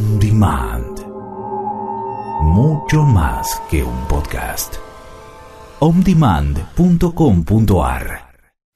On Demand. Mucho más que un podcast. ondemand.com.ar.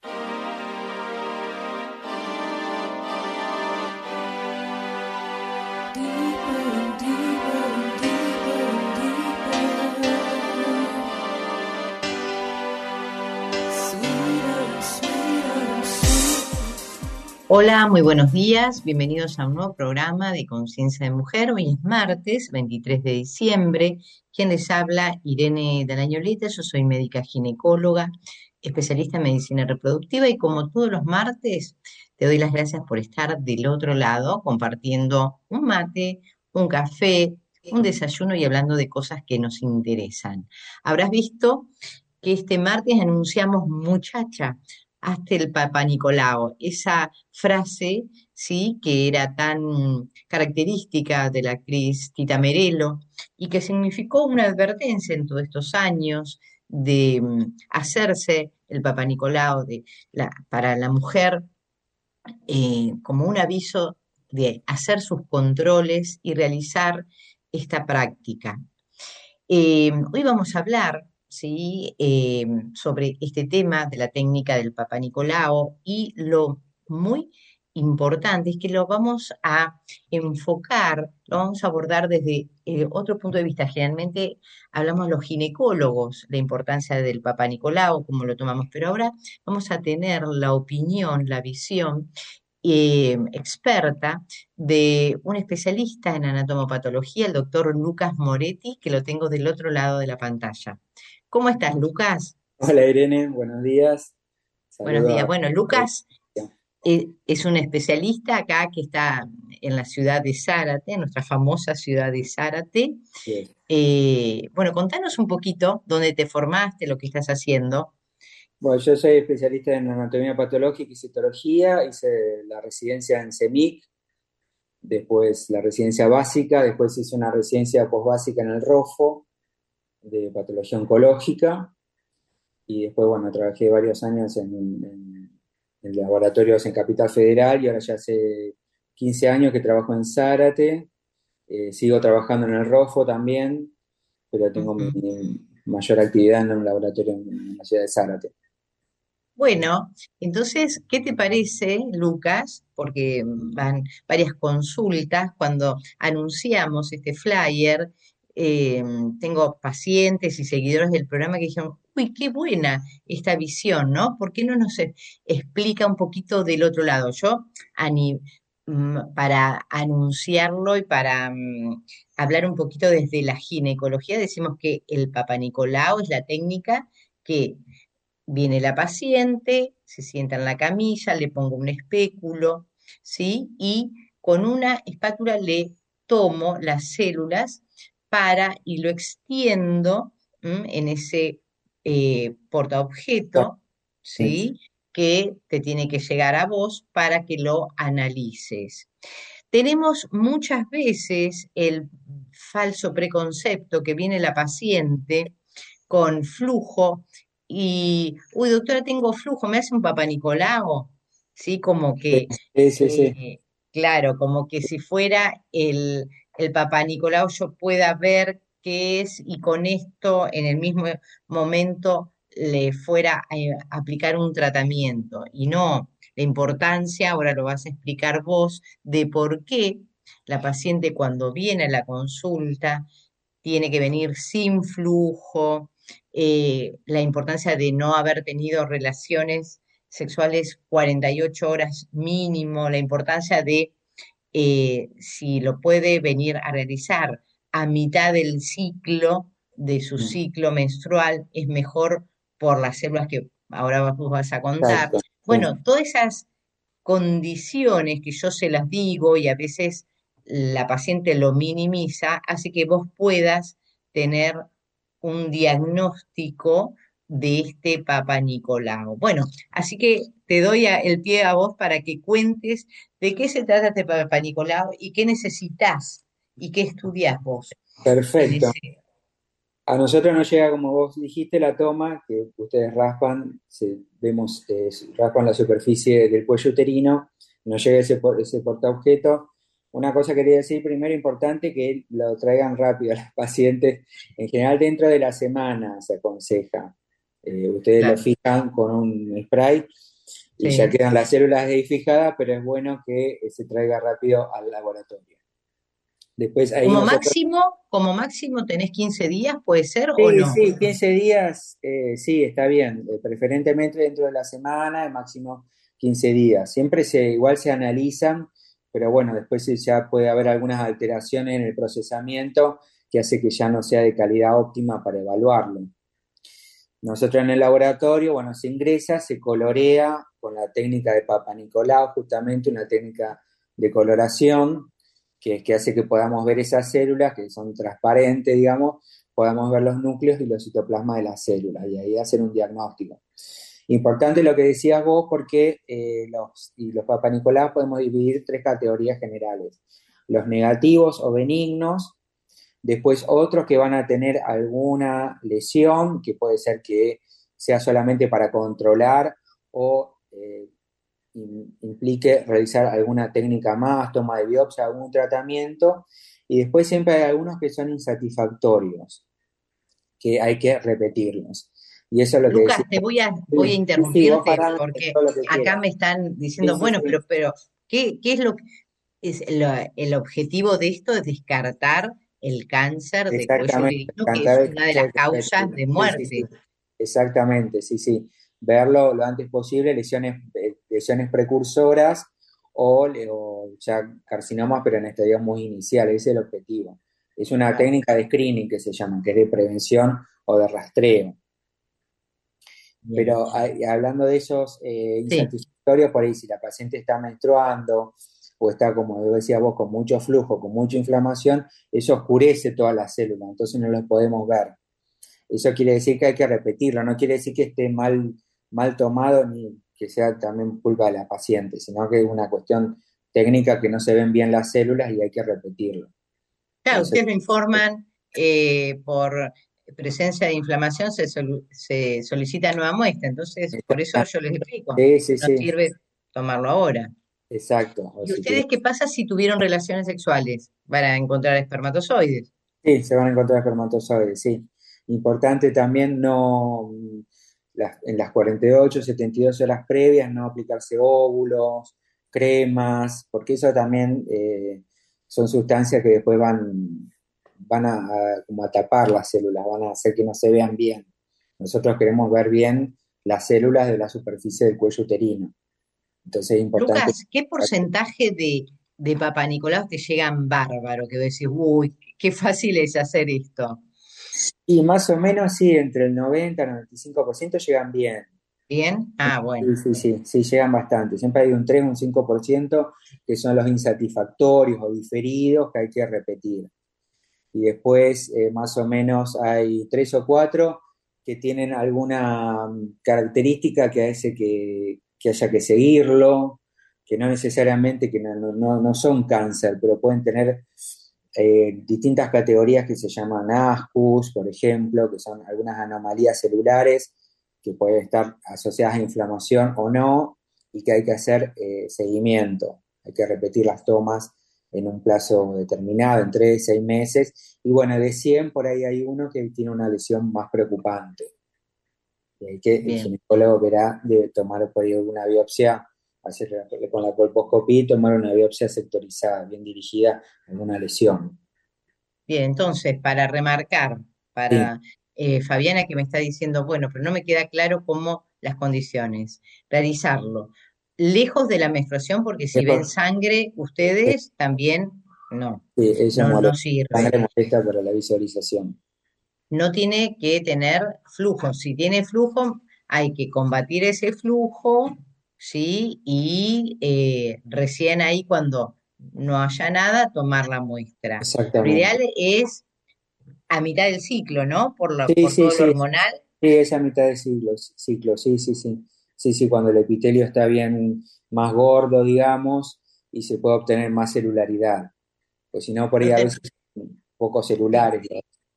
Hola, muy buenos días, bienvenidos a un nuevo programa de Conciencia de Mujer. Hoy es martes 23 de diciembre. Quien les habla, Irene Dalañolita, yo soy médica ginecóloga, especialista en medicina reproductiva y como todos los martes te doy las gracias por estar del otro lado compartiendo un mate, un café, un desayuno y hablando de cosas que nos interesan. Habrás visto que este martes anunciamos muchacha hasta el Papa Nicolau, esa frase, sí, que era tan característica de la actriz Tita Merello y que significó una advertencia en todos estos años de hacerse el Papa Nicolau para la mujer como un aviso de hacer sus controles y realizar esta práctica. Hoy vamos a hablar, ¿sí? Sobre este tema de la técnica del Papa Nicolau y lo muy importante es que lo vamos a enfocar, lo vamos a abordar desde otro punto de vista. Generalmente hablamos los ginecólogos, la importancia del Papa Nicolau, cómo lo tomamos, pero ahora vamos a tener la opinión, la visión experta de un especialista en anatomopatología, el doctor Lucas Moretti, que lo tengo del otro lado de la pantalla. ¿Cómo estás, Lucas? Hola Irene, buenos días. Buenos Saludo días. a Bueno, la Lucas audiencia. es un especialista acá que está en la ciudad de Zárate, nuestra famosa ciudad de Zárate. Bien. Bueno, contanos un poquito dónde te formaste, lo que estás haciendo. Bueno, yo soy especialista en anatomía patológica y citología, hice la residencia en CEMIC, después la residencia básica, después hice una residencia posbásica en el ROFO de patología oncológica y después, bueno, trabajé varios años en laboratorios en Capital Federal y ahora ya hace 15 años que trabajo en Zárate. Sigo trabajando en el ROFO también, pero tengo mi Ujú. mayor actividad en un laboratorio en la ciudad de Zárate. Bueno, entonces, ¿qué te parece, Lucas? Porque van varias consultas cuando anunciamos este flyer. eh, Tengo pacientes y seguidores del programa que dijeron, uy, qué buena esta visión, ¿no? ¿Por qué no nos explica un poquito del otro lado? Yo, para anunciarlo y para hablar un poquito desde la ginecología, decimos que el Papa Nicolau es la técnica que viene la paciente, se sienta en la camilla, le pongo un espéculo, ¿sí? Y con una espátula le tomo las células y lo extiendo en ese portaobjeto, Sí. ¿sí? Que te tiene que llegar a vos para que lo analices. Tenemos muchas veces el falso preconcepto que viene la paciente con flujo y, uy, doctora, tengo flujo, ¿me hace un Papa Nicolau? Sí, como que, Sí, sí, sí. claro, como que si fuera el Papa Nicolau yo pueda ver qué es y con esto en el mismo momento le fuera a aplicar un tratamiento. Y no, la importancia, ahora lo vas a explicar vos, de por qué la paciente cuando viene a la consulta tiene que venir sin flujo, la importancia de no haber tenido relaciones sexuales 48 horas mínimo, la importancia de si lo puede venir a realizar a mitad del ciclo, de su Mm, ciclo menstrual, es mejor por las células que ahora vos vas a contar. exacto, sí. Bueno, todas esas condiciones que yo se las digo y a veces la paciente lo minimiza, hace que vos puedas tener un diagnóstico de este Papa Nicolau. Bueno, así que te doy el pie a vos para que cuentes de qué se trata este Papa Nicolau y qué necesitas y qué estudias vos en Perfecto. ese. A nosotros nos llega, como vos dijiste, la toma, que ustedes raspan, vemos, raspan la superficie del cuello uterino, nos llega ese portaobjeto una cosa quería decir primero, importante, que lo traigan rápido a los pacientes. En general, dentro de la semana se aconseja. Ustedes lo Claro, fijan con un spray y ya sí. quedan las células ahí fijadas, pero es bueno que se traiga rápido al laboratorio. Después ahí nosotros. Como máximo tenés 15 días, ¿puede ser o Sí, no? sí, 15 días, sí, está bien. Preferentemente dentro de la semana, máximo 15 días. Siempre igual se analizan, pero bueno, después ya puede haber algunas alteraciones en el procesamiento que hace que ya no sea de calidad óptima para evaluarlo. Nosotros en el laboratorio, bueno, se ingresa, se colorea con la técnica de Papa Nicolau, justamente una técnica de coloración que hace que podamos ver esas células que son transparentes, digamos, podamos ver los núcleos y los citoplasmas de las células y ahí hacer un diagnóstico. Importante lo que decías vos porque los Papa Nicolau podemos dividir tres categorías generales: los negativos o benignos, después otros que van a tener alguna lesión, que puede ser que sea solamente para controlar o implique realizar alguna técnica más, toma de biopsia, algún tratamiento, y después siempre hay algunos que son insatisfactorios, que hay que repetirlos. Y eso es lo que Lucas, decía. voy a Sí, sí, vos interrumpirte parame porque todo lo que acá quieras. me están Sí, diciendo, sí, bueno, sí. pero ¿qué es lo que es el objetivo de esto? Es descartar el cáncer de cuello Exactamente, uterino, que es cantar el una de canto las de causas Castañeda. de Sí, sí, sí. muerte. Exactamente, sí, sí. Verlo lo antes posible, lesiones precursoras o ya carcinomas, pero en estadios muy iniciales, ese es el objetivo. Es una Claro. técnica de screening que se llama, que es de prevención o de rastreo. Bien. Pero hablando de esos Sí, insatisfactorios, por ahí si la paciente está menstruando o está, como decía vos, con mucho flujo, con mucha inflamación, eso oscurece todas las células, entonces no las podemos ver. Eso quiere decir que hay que repetirlo, no quiere decir que esté mal tomado ni que sea también culpa de la paciente, sino que es una cuestión técnica que no se ven bien las células y hay que repetirlo. Por claro, eso, ustedes lo informan por presencia de inflamación, se solicita nueva muestra, entonces por eso yo les explico, sí, sí, no sí, sirve tomarlo ahora. exacto. O ¿Y si ustedes quieren. qué pasa si tuvieron relaciones sexuales para encontrar espermatozoides? Sí, se van a encontrar espermatozoides, sí. Importante también no, en las 48, 72 horas previas, no aplicarse óvulos, cremas, porque eso también son sustancias que después van como a tapar las células, van a hacer que no se vean bien. Nosotros queremos ver bien las células de la superficie del cuello uterino. Entonces es importante. Lucas, ¿qué porcentaje de Papá Nicolau te llegan bárbaro? Que vos decís, uy, qué fácil es hacer esto. Y más o menos, sí, entre el 90 y el 95% llegan bien. ¿Bien? Ah, bueno. Sí, sí, sí, sí, llegan bastante. Siempre hay un 3 un 5% que son los insatisfactorios o diferidos que hay que repetir. Y después, más o menos, hay 3 o 4 que tienen alguna característica que hace que haya que seguirlo, que no necesariamente que no son cáncer, pero pueden tener distintas categorías que se llaman ASCUS, por ejemplo, que son algunas anomalías celulares que pueden estar asociadas a inflamación o no, y que hay que hacer seguimiento. Hay que repetir las tomas en un plazo determinado, en 3, 6 meses. Y bueno, de 100 por ahí hay uno que tiene una lesión más preocupante. Y hay que el Bien. ginecólogo verá de tomar por ahí una biopsia, hacer con la colposcopía y tomar una biopsia sectorizada, bien dirigida en una lesión. Bien, entonces, para remarcar, Sí, para Fabiana que me está diciendo, bueno, pero no me queda claro cómo las condiciones, realizarlo lejos de la menstruación, porque si ven eso, sangre, ustedes también no, sí, eso no molesta. sirve. Sangre molesta para la visualización. No tiene que tener flujo. Si tiene flujo, hay que combatir ese flujo, ¿sí? Y recién ahí cuando no haya nada, tomar la muestra. Lo ideal Exactamente. es a mitad del ciclo, ¿no? Sí, Por sí, todo lo sí, hormonal. sí, es a mitad de ciclo, sí, sí, sí. Sí, sí, cuando el epitelio está bien más gordo, digamos, y se puede obtener más celularidad. Pues si no, por ahí No a ten- veces poco sí, celulares.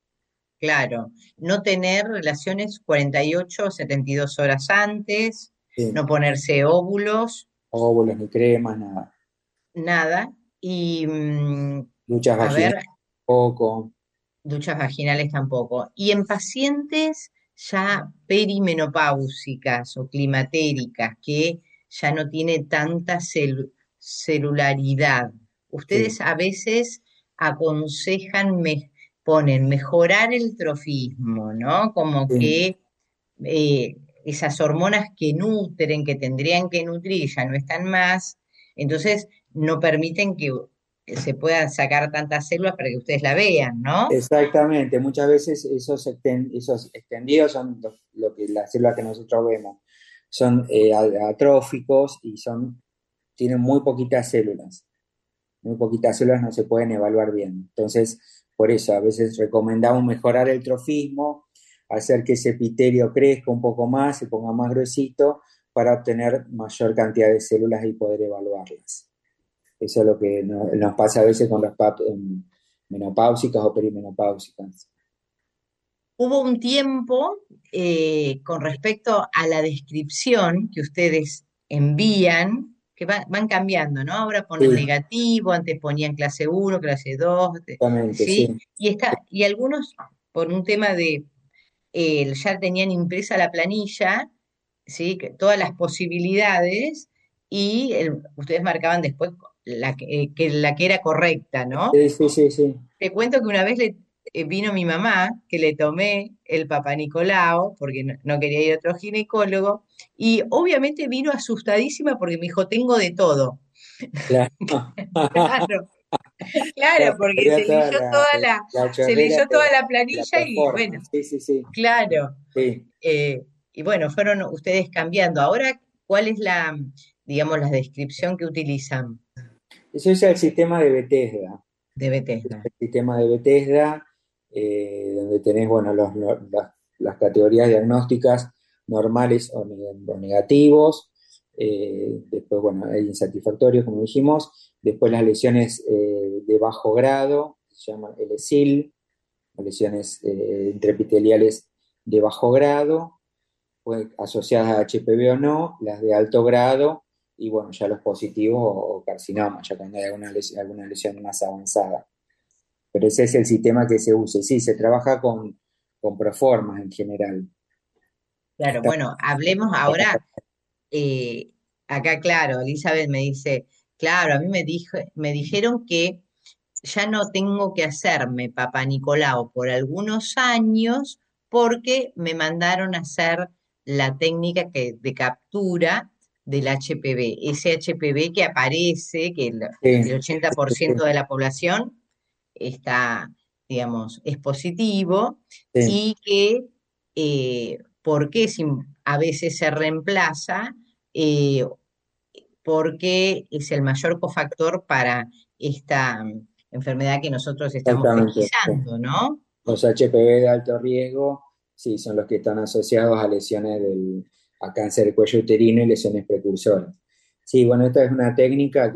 claro. No tener relaciones 48 o 72 horas antes, Sí, no ponerse óvulos, óvulos ni cremas, nada. nada. Y Duchas a vaginales, ver, poco. duchas vaginales tampoco. Y en pacientes ya perimenopáusicas o climatéricas, que ya no tiene tanta celularidad, Sí, ustedes a veces aconsejan, ponen mejorar el trofismo, ¿no? Como sí. que esas hormonas que nutren, que tendrían que nutrir, ya no están más, entonces no permiten que se puedan sacar tantas células para que ustedes la vean, ¿no? Exactamente, muchas veces esos extendidos son lo que las células que nosotros vemos, son atróficos y tienen muy poquitas células no se pueden evaluar bien. Entonces, por eso a veces recomendamos mejorar el trofismo, hacer que ese epitelio crezca un poco más, se ponga más gruesito para obtener mayor cantidad de células y poder evaluarlas. Eso es lo que nos pasa a veces con las PAP menopáusicas o perimenopáusicas. Hubo un tiempo con respecto a la descripción que ustedes envían, que van cambiando, ¿no? Ahora ponen Sí, negativo, antes ponían clase uno, clase 2, exactamente, ¿sí? sí. Y algunos, por un tema de, ya tenían impresa la planilla, ¿sí? Todas las posibilidades, y ustedes marcaban después la que era correcta, ¿no? Sí, sí, sí, sí. Te cuento que una vez vino mi mamá, que le tomé el Papa Nicolau, porque no quería ir a otro ginecólogo, y obviamente vino asustadísima porque me dijo, tengo de todo. Claro. Claro, claro, Claro, porque corría toda la se chorrera leyó toda la de la planilla y bueno, performance. Sí, sí, sí. claro. Sí. Y bueno, fueron ustedes cambiando. Ahora, ¿cuál es digamos, la descripción que utilizan Eso es el sistema de Bethesda. de Bethesda? El sistema de Bethesda, donde tenés, bueno, las categorías diagnósticas normales o negativos. Después, bueno, hay insatisfactorios, como dijimos. Después las lesiones de bajo grado, se llaman LSIL, o lesiones intraepiteliales de bajo grado, pues, asociadas a HPV o no, las de alto grado, y bueno, ya los positivos o carcinomas, ya cuando hay alguna lesión más avanzada. Pero ese es el sistema que se usa. Y sí, se trabaja con proformas en general. Claro, Está- bueno, hablemos ahora. eh, Acá, claro, Elizabeth me dice, claro, a mí me dijeron que ya no tengo que hacerme Papá Nicolau por algunos años porque me mandaron a hacer la técnica de captura del HPV, ese HPV que aparece, que el sí, 80% de la población está, digamos, es positivo, sí, y que por qué a veces se reemplaza, eh, porque es el mayor cofactor para esta enfermedad que nosotros estamos exactamente. Sí. pesquisando, ¿no? Los HPV de alto riesgo, sí, son los que están asociados a lesiones a cáncer de cuello uterino y lesiones precursoras. Sí, bueno, esta es una técnica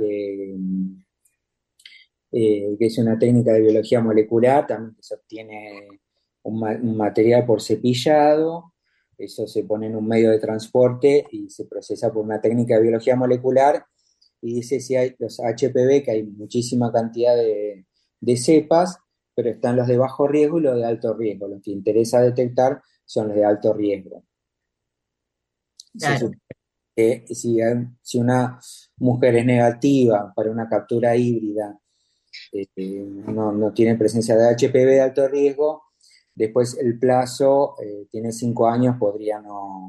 que es una técnica de biología molecular, también que se obtiene un material por cepillado, eso se pone en un medio de transporte y se procesa por una técnica de biología molecular y dice si hay los HPV, que hay muchísima cantidad de cepas, pero están los de bajo riesgo y los de alto riesgo. Los que interesa detectar son los de alto riesgo. Se Claro, supone que si una mujer es negativa para una captura híbrida, no tiene presencia de HPV de alto riesgo, después el plazo tiene 5 años, podría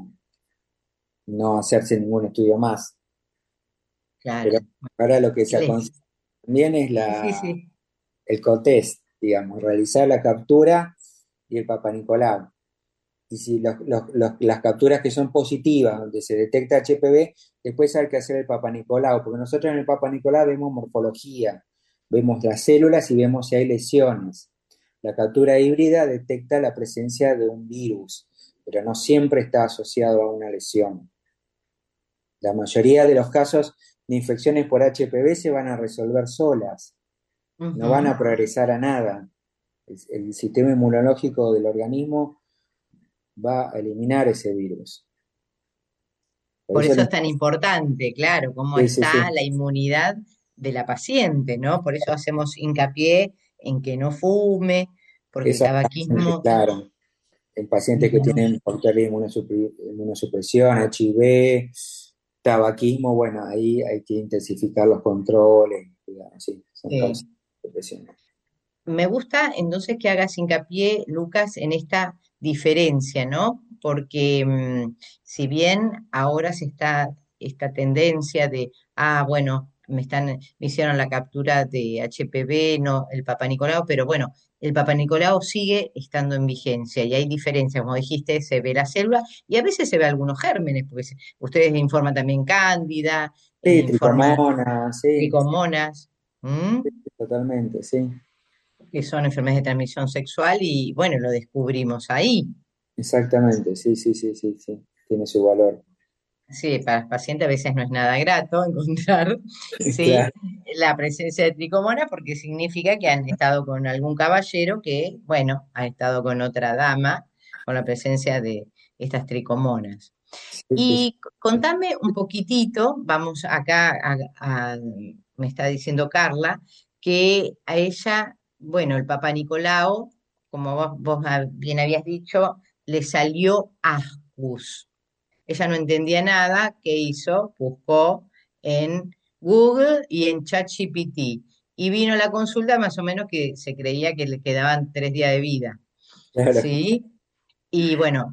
no hacerse ningún estudio más. Pero claro. ahora lo que se Les- aconseja también es Sí, sí, sí. el cotest, digamos, realizar la captura y el Papa Nicolau. Y si las capturas que son positivas, donde se detecta HPV, después hay que hacer el Papa Nicolau, porque nosotros en el Papa Nicolau vemos morfología, vemos las células y vemos si hay lesiones. La captura híbrida detecta la presencia de un virus, pero no siempre está asociado a una lesión. La mayoría de los casos de infecciones por HPV se van a resolver solas, no van Ujú. a progresar a nada. El sistema inmunológico del organismo va a eliminar ese virus. Por Por eso eso es tan importante, claro, cómo sí, sí, está sí, la inmunidad de la paciente, ¿no? Por eso hacemos hincapié en que no fume, porque el Exactamente, tabaquismo, claro. En pacientes que digamos, tienen factor de inmunosupresión, HIV, tabaquismo, bueno, ahí hay que intensificar los controles, digamos, sí, son causas de depresión. me gusta entonces que hagas hincapié, Lucas, en esta diferencia, ¿no? Porque si bien ahora se está esta tendencia de, bueno, me hicieron la captura de HPV, no el Papa Nicolau, pero bueno, el Papa Nicolau sigue estando en vigencia y hay diferencias, como dijiste, se ve la célula y a veces se ve algunos gérmenes, porque ustedes informan también cándida, Sí, informan tricomonas, sí, tricomonas. ¿M? totalmente, sí, Que son enfermedades de transmisión sexual y bueno, lo descubrimos ahí. exactamente, sí, sí, sí, sí, sí, tiene su valor. Sí, para el paciente a veces no es nada grato encontrar, Claro, sí, la presencia de tricomonas porque significa que han estado con algún caballero que, bueno, ha estado con otra dama con la presencia de estas tricomonas. sí, sí, sí. Y contame un poquitito, vamos acá me está diciendo Carla, que a ella, bueno, el Papa Nicolau, como vos bien habías dicho, le salió ascus. Ella no entendía nada, ¿qué hizo? Buscó en Google y en ChatGPT. Y vino la consulta más o menos que se creía que le quedaban 3 días de vida. Claro. ¿Sí? Y bueno,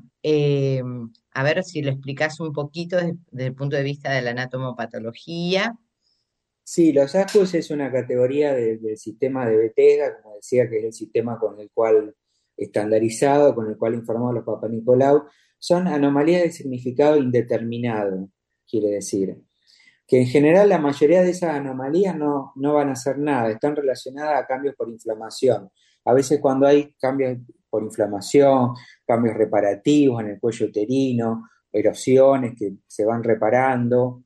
a ver si lo explicás un poquito desde el punto de vista de la anatomopatología. Sí, los ASCUS es una categoría del sistema de Bethesda, como decía, que es el sistema con el cual estandarizado, con el cual informamos los Papa Nicolau. Son anomalías de significado indeterminado, quiere decir. Que en general la mayoría de esas anomalías no van a hacer nada, están relacionadas a cambios por inflamación. A veces cuando hay cambios por inflamación, cambios reparativos en el cuello uterino, erosiones que se van reparando,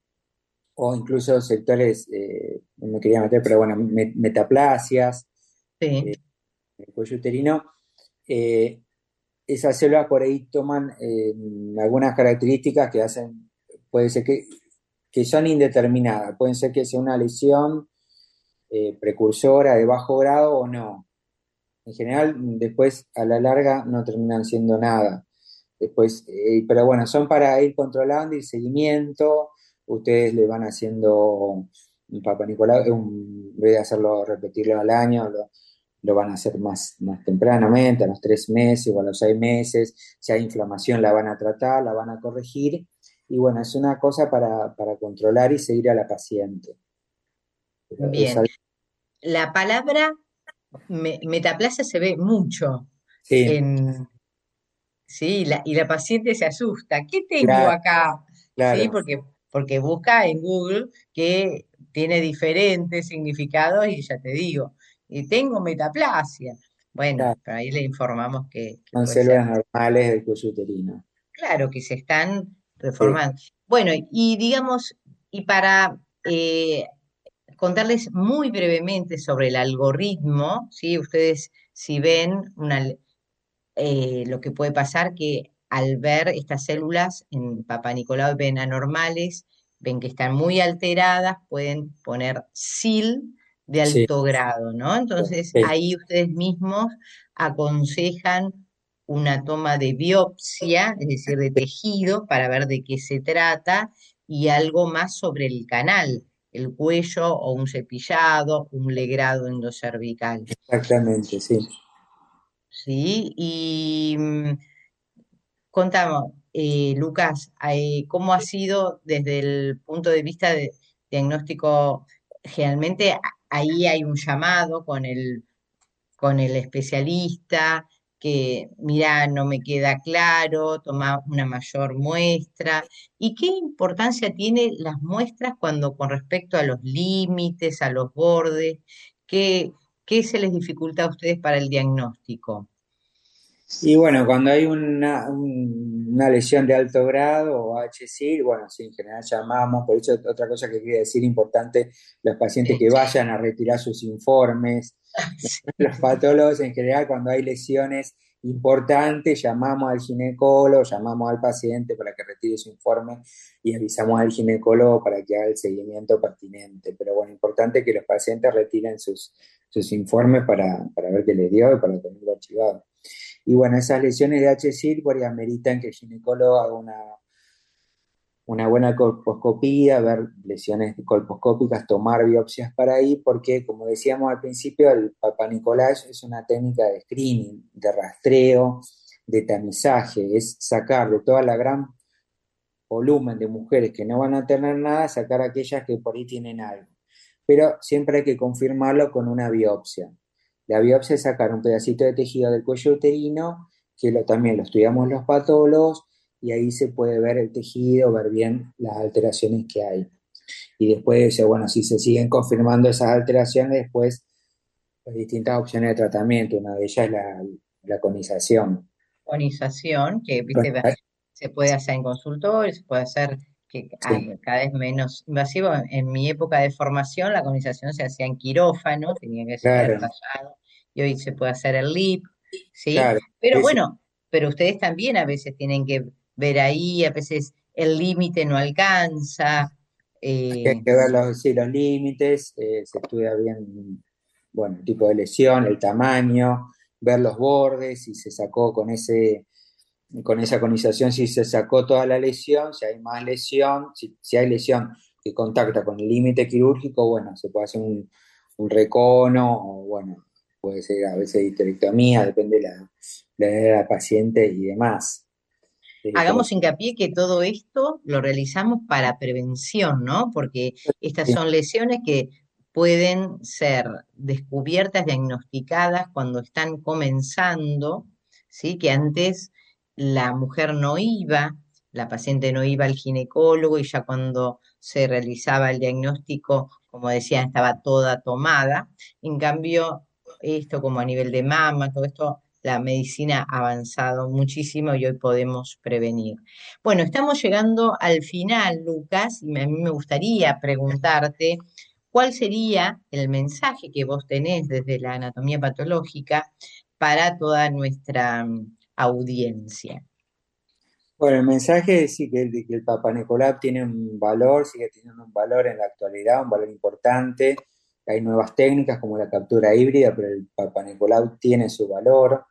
o incluso sectores, no me quería meter, pero bueno, metaplasias Sí, en el cuello uterino, eh, esas células por ahí toman algunas características que hacen, puede ser que son indeterminadas, pueden ser que sea una lesión precursora de bajo grado o no. En general, después a la larga no terminan siendo nada. Después, pero bueno, son para ir controlando y seguimiento. Ustedes le van haciendo un Papa Nicolau, en vez de hacerlo, repetirlo al año, lo van a hacer más tempranamente, a los 3 meses o a los 6 meses. Si hay inflamación, la van a tratar, la van a corregir. Y bueno, es una cosa para controlar y seguir a la paciente. Pero es bien. algo, La palabra metaplasia se ve mucho sí, en, sí, y la paciente se asusta. ¿Qué tengo claro, acá? Sí, claro, porque busca en Google que tiene diferentes significados y ya te digo, tengo metaplasia. Bueno, claro. pero ahí le informamos que Son puede ser, células normales del cuello uterino. claro, que se están Sí, reformando. Bueno, y digamos, y para contarles muy brevemente sobre el algoritmo, ¿sí? Ustedes si ven lo que puede pasar que al ver estas células en Papá Nicolau ven anormales, ven que están muy alteradas, pueden poner SIL de sí, alto grado, ¿no? Entonces sí, ahí ustedes mismos aconsejan una toma de biopsia, es decir, de tejido, para ver de qué se trata y algo más sobre el canal, el cuello o un cepillado, un legrado endocervical. exactamente, sí. ¿Sí? Y contamos, Lucas, ¿cómo ha sido desde el punto de vista de diagnóstico? Generalmente ahí hay un llamado con el especialista que, mira, no me queda claro, toma una mayor muestra. ¿Y qué importancia tienen las muestras cuando con respecto a los límites, a los bordes? ¿Qué, qué se les dificulta a ustedes para el diagnóstico? Y bueno, cuando hay una lesión de alto grado o HSIL, bueno, sí, en general llamamos, por eso otra cosa que quería decir importante, los pacientes Sí. que vayan a retirar sus informes, los patólogos en general cuando hay lesiones importante, llamamos al ginecólogo, llamamos al paciente para que retire su informe y avisamos al ginecólogo para que haga el seguimiento pertinente. Pero bueno, importante que los pacientes retiren sus informes para ver qué les dio y para tenerlo archivado. Y bueno, esas lesiones de H. silveri ameritan que el ginecólogo haga una buena colposcopía, ver lesiones colposcópicas, tomar biopsias para ahí, porque como decíamos al principio, el Papa Nicolau es una técnica de screening, de rastreo, de tamizaje, es sacar de toda la gran volumen de mujeres que no van a tener nada, sacar aquellas que por ahí tienen algo. Pero siempre hay que confirmarlo con una biopsia. La biopsia es sacar un pedacito de tejido del cuello uterino, que también lo estudiamos los patólogos, y ahí se puede ver el tejido, ver bien las alteraciones que hay. Y después, bueno, si se siguen confirmando esas alteraciones, después hay distintas opciones de tratamiento. Una de ellas es la conización. Conización, que viste, se puede hacer en consultorio, se puede hacer que cada vez menos invasivo. En mi época de formación, la conización se hacía en quirófano, tenía que ser tallado, y hoy se puede hacer el LIP, ¿sí? Claro, pero bueno, pero ustedes también a veces tienen que ver ahí, a veces el límite no alcanza. Hay que ver los límites, se estudia bien, bueno, el tipo de lesión, el tamaño, ver los bordes, si se sacó con esa conización, si se sacó toda la lesión, si hay más lesión, si hay lesión que contacta con el límite quirúrgico, bueno, se puede hacer un recono, o bueno, puede ser a veces histerectomía, depende de la edad de la paciente y demás. Hagamos hincapié que todo esto lo realizamos para prevención, ¿no? Porque estas son lesiones que pueden ser descubiertas, diagnosticadas cuando están comenzando, ¿sí? Que antes la mujer no iba, la paciente no iba al ginecólogo y ya cuando se realizaba el diagnóstico, como decía, estaba toda tomada. En cambio, esto como a nivel de mama, todo esto, la medicina ha avanzado muchísimo y hoy podemos prevenir. Bueno, estamos llegando al final, Lucas, y a mí me gustaría preguntarte cuál sería el mensaje que vos tenés desde la anatomía patológica para toda nuestra audiencia. Bueno, el mensaje es sí, que el Papa Nicolau tiene un valor, sigue teniendo un valor en la actualidad, un valor importante. Hay nuevas técnicas como la captura híbrida, pero el Papa Nicolau tiene su valor.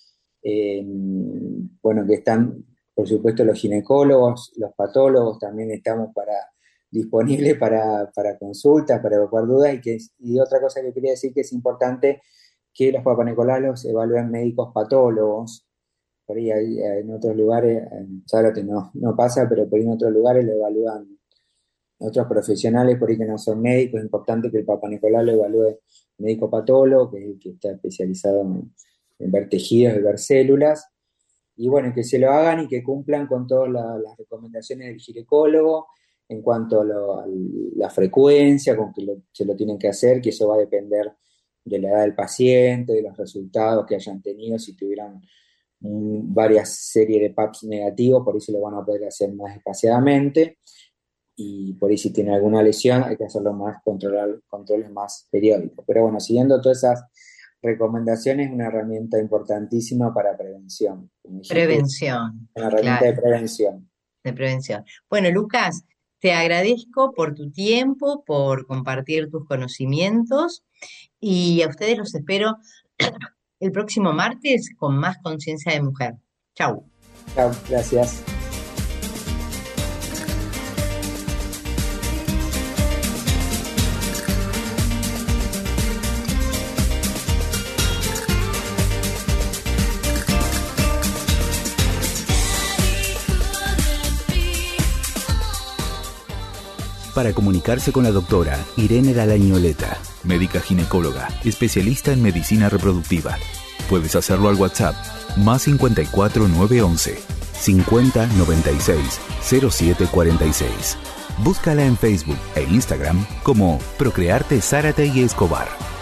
Bueno, que están, por supuesto, los ginecólogos, los patólogos, también estamos disponibles para consultas, para evacuar dudas, y otra cosa que quería decir que es importante que los Papa Nicolau los evalúen médicos patólogos. Por ahí en otros lugares, en Zárate no pasa, pero por ahí en otros lugares lo evalúan otros profesionales, por ahí que no son médicos. Es importante que el Papa Nicolau lo evalúe médico patólogo, que es el que está especializado en ver tejidos, en ver células, y bueno, que se lo hagan y que cumplan con todas las recomendaciones del ginecólogo en cuanto a la frecuencia con que se lo tienen que hacer, que eso va a depender de la edad del paciente, de los resultados que hayan tenido, si tuvieran varias series de PAPs negativos, por ahí se lo van a poder hacer más espaciadamente, y por ahí si tiene alguna lesión hay que hacerlo más, controles más periódicos. Pero bueno, siguiendo todas esas recomendaciones, una herramienta importantísima para prevención. Prevención. Una herramienta de prevención. De prevención. Bueno, Lucas, te agradezco por tu tiempo, por compartir tus conocimientos, y a ustedes los espero el próximo martes con más Conciencia de Mujer. Chau. Chau, gracias. Para comunicarse con la doctora Irene Dalañoleta, médica ginecóloga, especialista en medicina reproductiva. Puedes hacerlo al WhatsApp +54 911 50 96 07 46. Búscala en Facebook e Instagram como Procrearte Zárate y Escobar.